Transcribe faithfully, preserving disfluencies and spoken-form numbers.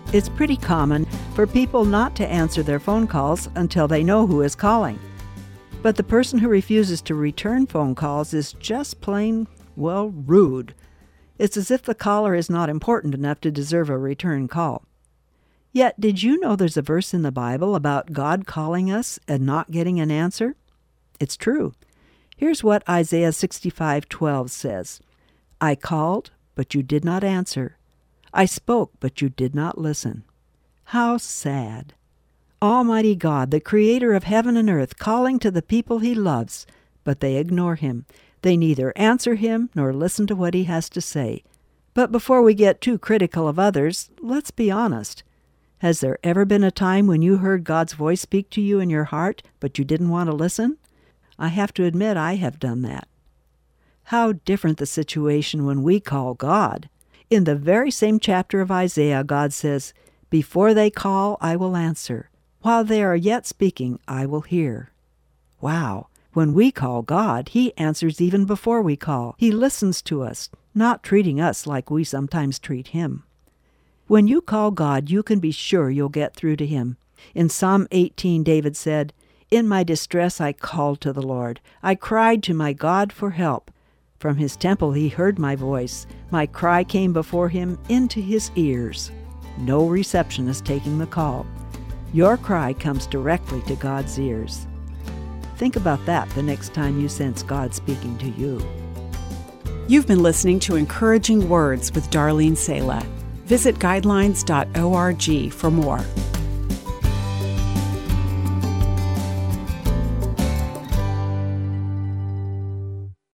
It's pretty common for people not to answer their phone calls until they know who is calling. But the person who refuses to return phone calls is just plain, well, rude. It's as if the caller is not important enough to deserve a return call. Yet, did you know there's a verse in the Bible about God calling us and not getting an answer? It's true. Here's what Isaiah sixty-five twelve says. I called, but you did not answer. I spoke, but you did not listen. How sad. Almighty God, the creator of heaven and earth, calling to the people he loves, but they ignore him. They neither answer him nor listen to what he has to say. But before we get too critical of others, let's be honest. Has there ever been a time when you heard God's voice speak to you in your heart, but you didn't want to listen? I have to admit I have done that. How different the situation when we call God. In the very same chapter of Isaiah, God says, Before they call, I will answer. While they are yet speaking, I will hear. Wow. When we call God, he answers even before we call. He listens to us, not treating us like we sometimes treat him. When you call God, you can be sure you'll get through to him. In Psalm eighteen, David said, In my distress I called to the Lord. I cried to my God for help. From his temple he heard my voice. My cry came before him into his ears. No reception is taking the call. Your cry comes directly to God's ears. Think about that the next time you sense God speaking to you. You've been listening to Encouraging Words with Darlene Sala. Visit guidelines dot org for more.